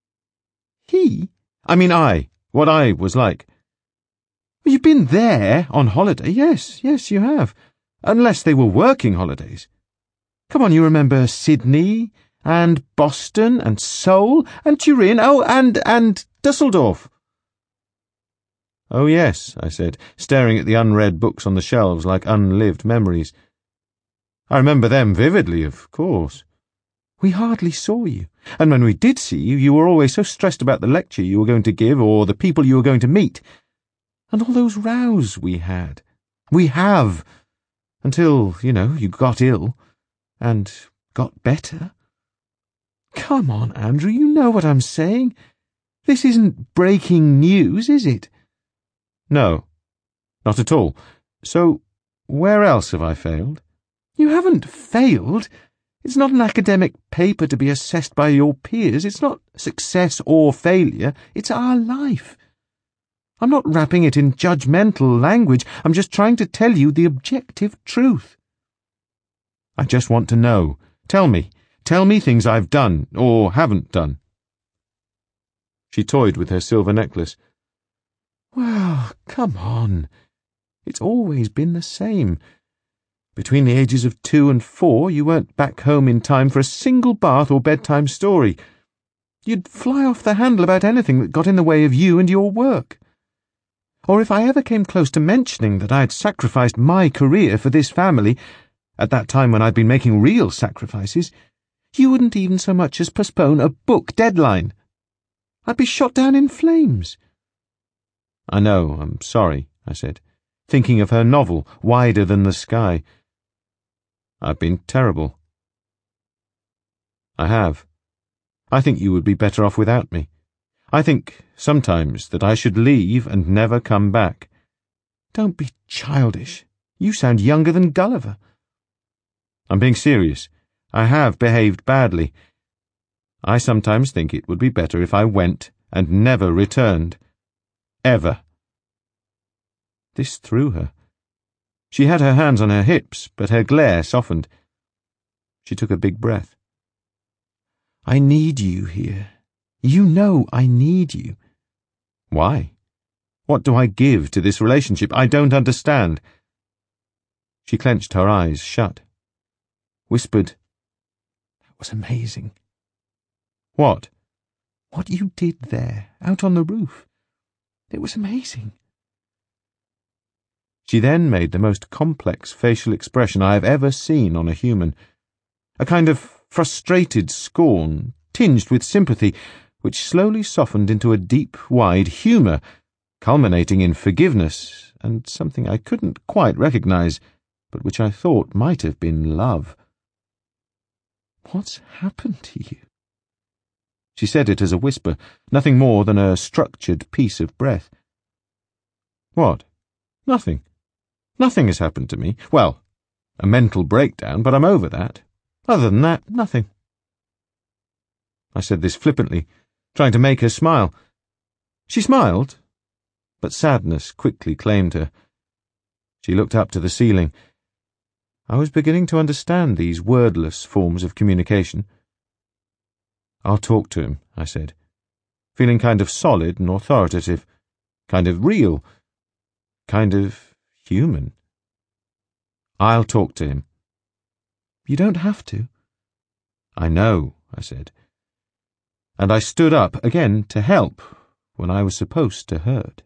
He? What I was like. Well, you've been there on holiday. Yes, you have. Unless they were working holidays. Come on, you remember Sydney, and Boston, and Seoul, and Turin, and Dusseldorf. Oh, yes, I said, staring at the unread books on the shelves like unlived memories. I remember them vividly, of course. We hardly saw you, and when we did see you, you were always so stressed about the lecture you were going to give or the people you were going to meet. And all those rows we had. We have. Until, you got ill. And got better. Come on, Andrew, you know what I'm saying. This isn't breaking news, is it? No, not at all. So, where else have I failed? You haven't failed. It's not an academic paper to be assessed by your peers. It's not success or failure. It's our life. I'm not wrapping it in judgmental language. I'm just trying to tell you the objective truth. I just want to know. Tell me. Tell me things I've done, or haven't done. She toyed with her silver necklace. Well, come on. It's always been the same. Between the ages of 2 and 4, you weren't back home in time for a single bath or bedtime story. You'd fly off the handle about anything that got in the way of you and your work. Or if I ever came close to mentioning that I had sacrificed my career for this family, at that time when I'd been making real sacrifices, you wouldn't even so much as postpone a book deadline. I'd be shot down in flames. I know, I'm sorry, I said, thinking of her novel, Wider Than the Sky. I've been terrible. I have. I think you would be better off without me. I think, sometimes, that I should leave and never come back. Don't be childish. You sound younger than Gulliver. I'm being serious. I have behaved badly. I sometimes think it would be better if I went and never returned. Ever. This threw her. She had her hands on her hips, but her glare softened. She took a big breath. I need you here. You know I need you. Why? What do I give to this relationship? I don't understand. She clenched her eyes shut. Whispered, That was amazing. What? What you did there, out on the roof. It was amazing. She then made the most complex facial expression I have ever seen on a human. A kind of frustrated scorn, tinged with sympathy, which slowly softened into a deep, wide humour, culminating in forgiveness and something I couldn't quite recognise, but which I thought might have been love. What's happened to you? She said it as a whisper, nothing more than a structured piece of breath. What? Nothing. Nothing has happened to me. Well, a mental breakdown, but I'm over that. Other than that, nothing. I said this flippantly, trying to make her smile. She smiled, but sadness quickly claimed her. She looked up to the ceiling. I was beginning to understand these wordless forms of communication. I'll talk to him, I said, feeling kind of solid and authoritative, kind of real, kind of human. I'll talk to him. You don't have to. I know, I said. And I stood up again to help when I was supposed to hurt.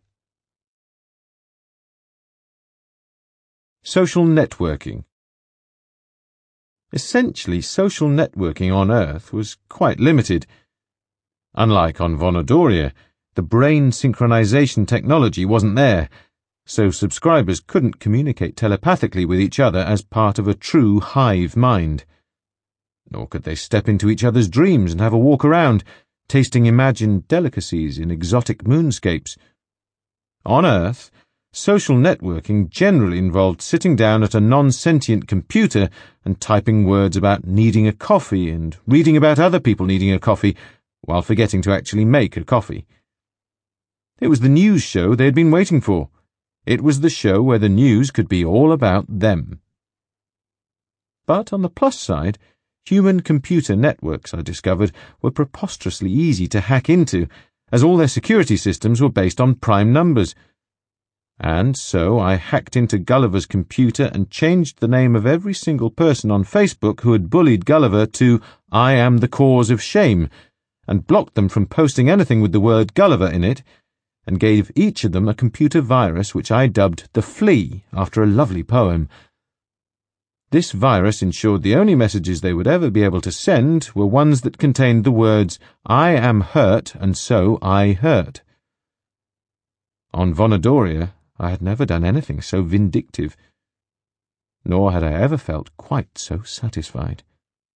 Social networking. Essentially, social networking on Earth was quite limited. Unlike on Vonodoria, the brain synchronization technology wasn't there, so subscribers couldn't communicate telepathically with each other as part of a true hive mind. Nor could they step into each other's dreams and have a walk around, tasting imagined delicacies in exotic moonscapes. On Earth, social networking generally involved sitting down at a non-sentient computer and typing words about needing a coffee and reading about other people needing a coffee, while forgetting to actually make a coffee. It was the news show they had been waiting for. It was the show where the news could be all about them. But on the plus side, human-computer networks, I discovered, were preposterously easy to hack into, as all their security systems were based on prime numbers. And so I hacked into Gulliver's computer and changed the name of every single person on Facebook who had bullied Gulliver to "I am the cause of shame," and blocked them from posting anything with the word Gulliver in it, and gave each of them a computer virus which I dubbed the Flea, after a lovely poem. This virus ensured the only messages they would ever be able to send were ones that contained the words, "I am hurt, and so I hurt." On Vonadoria, I had never done anything so vindictive, nor had I ever felt quite so satisfied.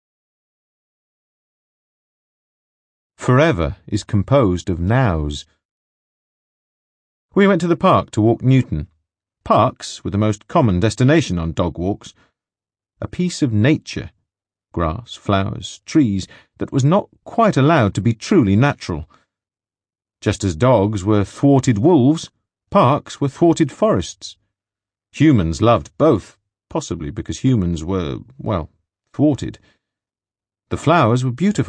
Forever is composed of nows. We went to the park to walk Newton. Parks were the most common destination on dog walks. A piece of nature, grass, flowers, trees, that was not quite allowed to be truly natural. Just as dogs were thwarted wolves, parks were thwarted forests. Humans loved both, possibly because humans were, thwarted. The flowers were beautiful.